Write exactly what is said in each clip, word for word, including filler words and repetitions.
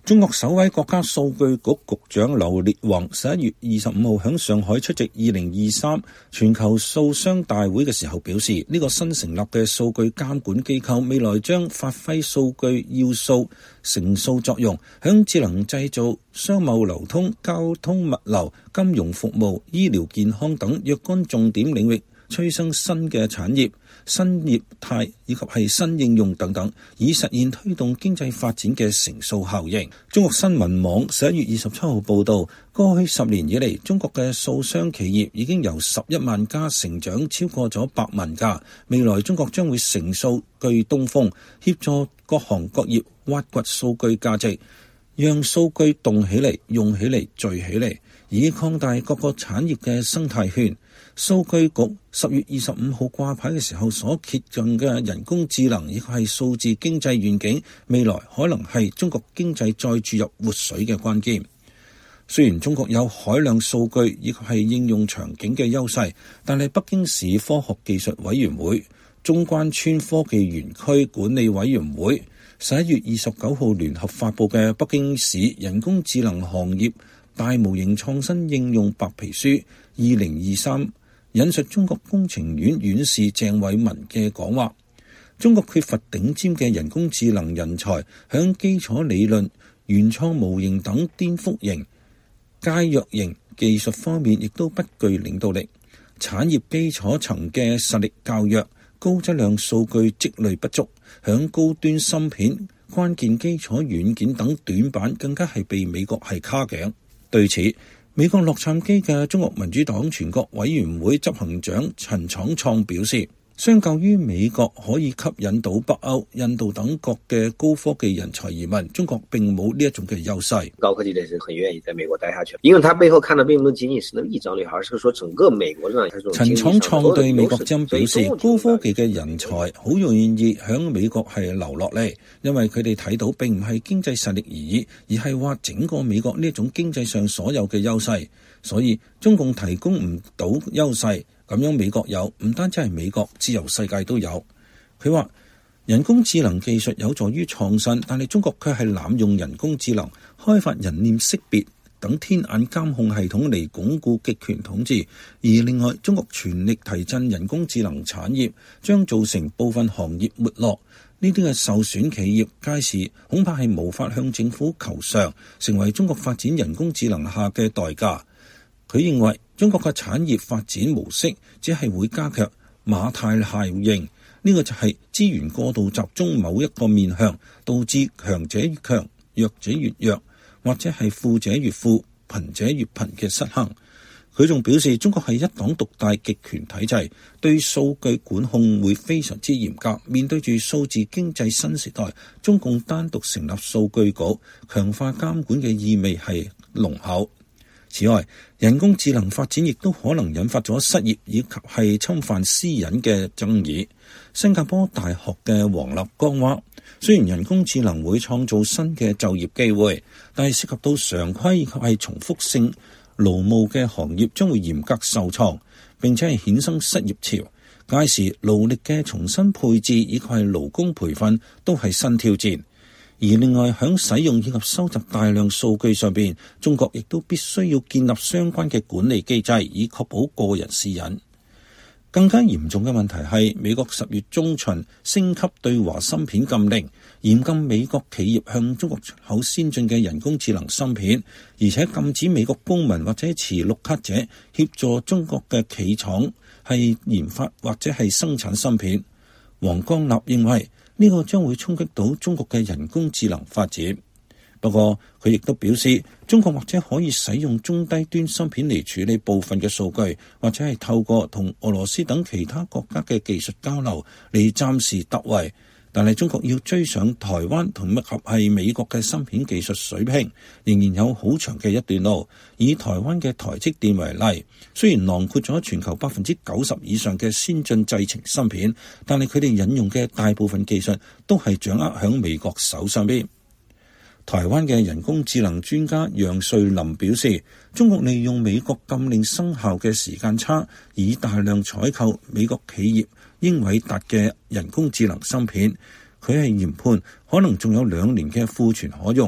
中國首位國家數據局局長劉烈宏十一月二十五號喺上海出席二零二三全球數商大會嘅時候表示，呢個新成立嘅數據監管機構未來將發揮數據要素乘數作用，喺智能製造、商貿流通、交通物流、金融服務、醫療健康等若干重點領域催生新嘅產業、新業態以及係新應用等等，以實現推動經濟發展嘅乘數效應。中國新聞網十一月二十七號報道，過去十年以嚟，中國嘅數商企業已經由十一萬家成長超過咗百萬家。未來中國將會乘數據東風，協助各行各業挖掘數據價值，讓數據動起嚟、用起嚟、聚起嚟，以擴大各個產業嘅生態圈。數據局十月二十五號掛牌嘅時候所揭進嘅人工智能亦係數字經濟願景，未來可能係中國經濟再注入活水嘅關鍵。雖然中國有海量數據亦係應用場景嘅優勢，但係北京市科學技術委員會、中關村科技園區管理委員會十一月二十九號聯合發佈嘅《北京市人工智能行業大模型創新應用白皮書二零二三》，引述中國工程院院士鄭偉文嘅講話，中國缺乏頂尖嘅人工智能人才，響基礎理論、原創模型等顛覆型、介入型技術方面亦都不具領導力，產業基礎層嘅實力較弱，高質量數據積累不足，響高端芯片、關鍵基礎軟件等短板更加係被美國係卡頸。對此，美國洛杉磯嘅中國民主黨全國委員會執行長陳闖創表示，相較於美國可以吸引到北歐、印度等國嘅高科技人才移民，中國並冇呢一種嘅優勢。 高科技的人很願意在美國待下去，因為他背後看到並不僅僅是那麼一張臉，而是說整個美國上。 陳闖創對美國之音表示，高科技嘅人才好容易響美國係留落嚟，因為佢哋睇到並唔係經濟實力而已，而係話整個美國呢一種經濟上所有嘅優勢，所以中共提供唔到優勢。咁樣美國有，唔單止係美國，自由世界都有。佢話人工智能技術有助於創新，但係中國卻係濫用人工智能，開發人臉識別等天眼監控系統嚟鞏固極權統治。而另外，中國全力提振人工智能產業，將造成部分行業沒落。呢啲嘅受損企業屆時恐怕係無法向政府求償，成為中國發展人工智能下嘅代價。佢認為中國嘅產業發展模式只係會加劇馬太效應，呢個就係資源過度集中某一個面向，導致強者越強、弱者越弱，或者係富者越富、貧者越貧嘅失衡。佢仲表示，中國係一黨獨大極權體制，對數據管控會非常之嚴格。面對住數字經濟新時代，中共單獨成立數據局，強化監管嘅意味係濃厚。此外，人工智能發展亦都可能引發咗失業以及係侵犯私隱嘅爭議。新加坡大學嘅黃立剛話，雖然人工智能會創造新嘅就業機會，但係涉及到常規以及係重複性勞務嘅行業將會嚴格受創，並且係衍生失業潮。屆時勞力嘅重新配置以及係勞工培訓都係新挑戰。而另外，喺使用以及收集大量數據上邊，中國亦都必須要建立相關嘅管理機制，以確保個人私隱。更加嚴重嘅問題係，美國十月中旬升級對華芯片禁令，嚴禁美國企業向中國出口先進嘅人工智能芯片，而且禁止美國公民或者持綠卡者協助中國嘅企廠係研發或者係生產芯片。黃光立認為，呢個將會衝擊到中國嘅人工智能發展。不過佢亦都表示，中國或者可以使用中低端芯片嚟處理部分嘅數據，或者係透過同俄羅斯等其他國家嘅技術交流嚟暫時突圍。但係中國要追上台灣同埋合係美國嘅芯片技術水平，仍然有好長嘅一段路。以台灣嘅台積電為例，雖然囊括咗全球百分之九十以上嘅先進製程芯片，但係佢哋引用嘅大部分技術都係掌握喺美國手上邊。台灣嘅人工智能專家楊瑞林表示，中國利用美國禁令生效嘅時間差，以大量採購美國企業英偉達嘅人工智能芯片。佢係研判可能仲有兩年嘅庫存可用，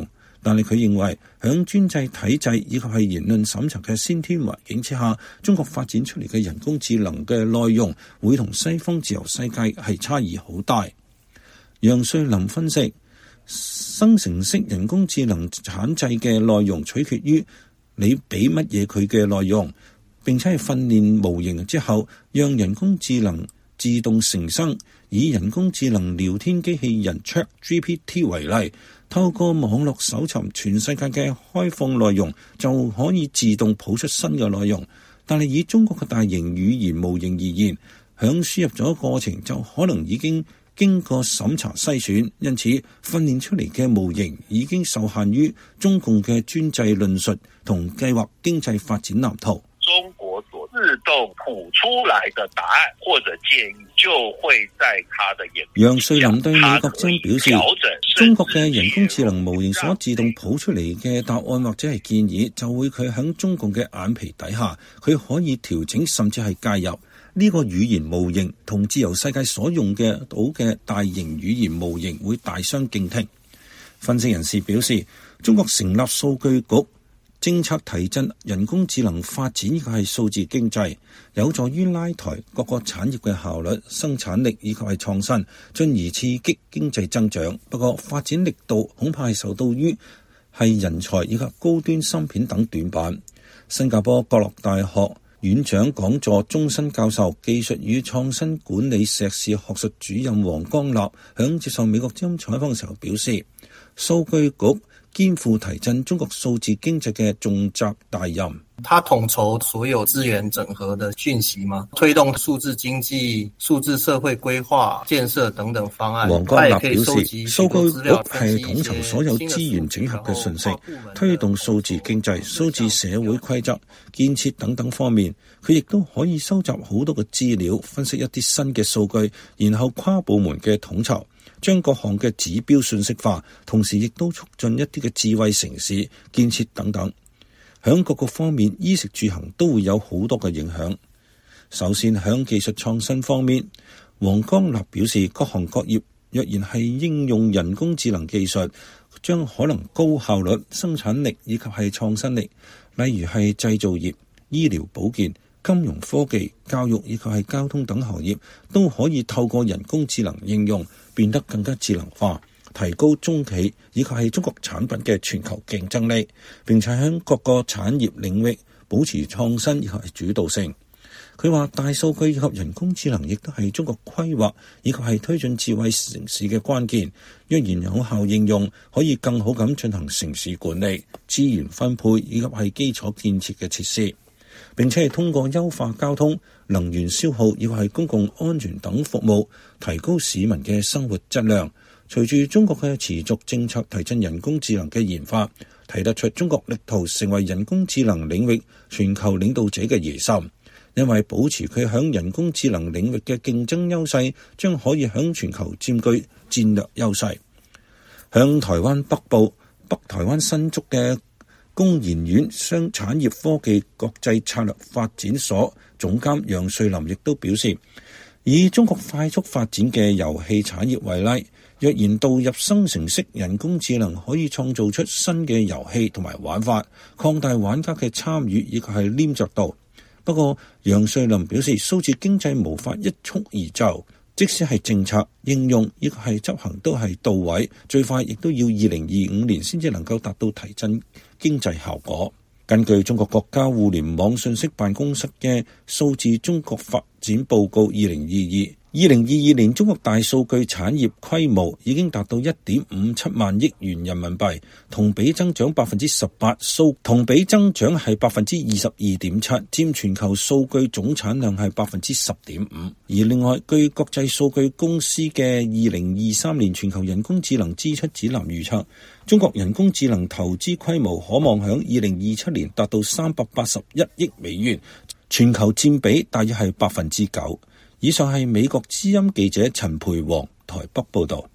但係佢認為響專制體制以及係言論審查嘅先天環境之下，中國發展出嚟嘅人工智能嘅內容會同西方自由世界係差異好大。楊瑞林分析，生成式人工智能產製嘅內容取決於你俾乜嘢佢嘅內容，並且係訓練模型之後，讓人工智能自動成生。以人工智能聊天機器人 ChatGPT 為例，透過網絡搜尋全世界嘅開放內容，就可以自動譜出新嘅內容。但係以中國嘅大型語言模型而言，響輸入咗過程就可能已經經過審查篩選，因此訓練出嚟嘅模型已經受限於中共嘅專制論述同計劃經濟發展藍圖。 中國所自動譜出來的答案或者建議，就會在他的眼中。 楊瑞林對美國之音表示，中國嘅人工智能模型所自動譜出嚟嘅答案或者係建議，就會佢喺中共嘅眼皮底下，佢可以調整甚至係介入。呢個語言模型同自由世界所用嘅到嘅大型語言模型會大相徑庭。分析人士表示，中國成立數據局，政策提振人工智能發展，呢個係數字經濟，有助於拉抬各個產業嘅效率、生產力以及係創新，進而刺激經濟增長。不過發展力度恐怕係受到於係人才以及高端芯片等短板。新加坡國立大學院長講座終身教授、技術與創新管理碩士學術主任黃光立響接受美國之音採訪嘅時候表示，數據局肩負提振中國數字經濟嘅重責大任。 他統籌所有資源整合的訊息嗎？推動數字經濟、數字社會規劃建設等等方案。 黃光立表示，數據局係統籌所有資源整合嘅信息，推動數字經濟、數字社會規則建設等等方面。佢亦都可以收集好多嘅資料，分析一啲新嘅數據，然後跨部門嘅統籌，將各項嘅指標信息化，同時亦都促進一啲嘅智慧城市建設等等。響各個方面，衣食住行都會有好多嘅影響。首先響技術創新方面，黃光立表示，各行各業若然係應用人工智能技術，將可能高效率、生產力以及係創新力，例如係製造業、醫療保健、金融科技、教育以及係交通等行業，都可以透過人工智能應用變得更加智能化，提高中企以及係中國產品嘅全球競爭力，並且喺各個產業領域保持創新以及係主導性。佢話大數據以及人工智能亦都係中國規劃以及係推進智慧城市嘅關鍵。若然有效應用，可以更好咁進行城市管理、資源分配以及係基礎建設嘅設施，並且係通過優化交通、能源消耗以及係公共安全等服務，提高市民嘅生活質量。隨住中國嘅持續政策提振人工智能嘅研發，睇得出中國力圖成為人工智能領域全球領導者嘅野心。因為保持佢響人工智能領域嘅競爭優勢，將可以響全球佔據戰略優勢。響台灣北部北台灣新竹嘅工研院商產業科技國際策略發展所總監楊瑞林亦都表示，以中國快速發展嘅遊戲產業為例，若然導入生成式人工智能，可以創造出新嘅遊戲同埋玩法，擴大玩家嘅參與以及係黏着度。不過楊瑞林表示，數字經濟無法一蹴而就，即使係政策應用亦係執行都係到位，最快亦都要二零二五年先至能夠達到提振經濟效果。根據中國國家互聯網信息辦公室嘅數字中國發展報告二零二二，二零二二年中國大數據產業規模已經達到一點五七萬億元人民幣，同比增長百分之十八，數同比增長係百分之二十二點七，佔全球數據總產量係百分之十點五。而另外，據國際數據公司嘅二零二三年全球人工智能支出指南預測，中國人工智能投資規模可望響二零二七年達到三百八十一億美元，全球佔比大約係百分之九。以上係美國之音記者陳培煌台北報道。